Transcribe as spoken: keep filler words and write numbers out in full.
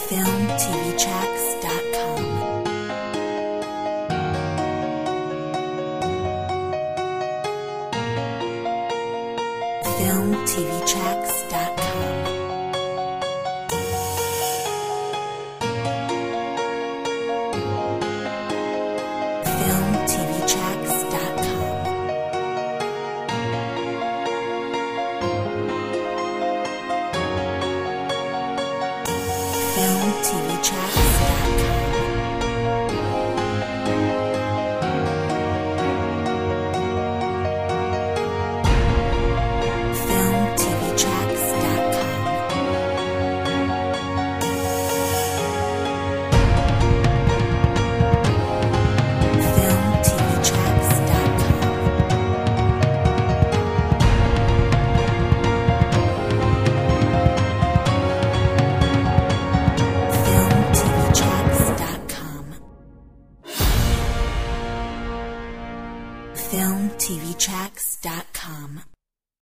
film t v tracks dot com. film t v tracks dot com. film t v tracks dot com. film t v tracks dot com. film t v tracks dot com. film t v tracks dot com. film t v tracks dot com. film t v tracks dot com.